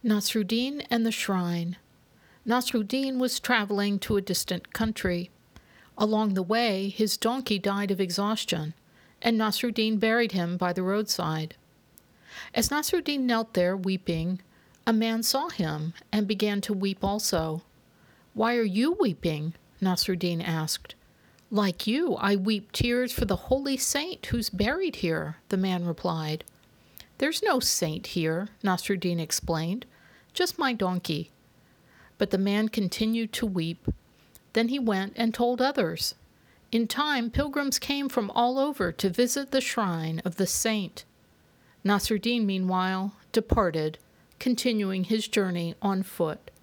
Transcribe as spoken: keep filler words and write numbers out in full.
Nasruddin and the Shrine. Nasruddin was traveling to a distant country. Along the way, his donkey died of exhaustion, and Nasruddin buried him by the roadside. As Nasruddin knelt there weeping, a man saw him and began to weep also. "Why are you weeping?" Nasruddin asked. "Like you, I weep tears for the holy saint who's buried here," the man replied. "There's no saint here," Nasruddin explained, "just my donkey." But the man continued to weep. Then he went and told others. In time, pilgrims came from all over to visit the shrine of the saint. Nasruddin, meanwhile, departed, continuing his journey on foot.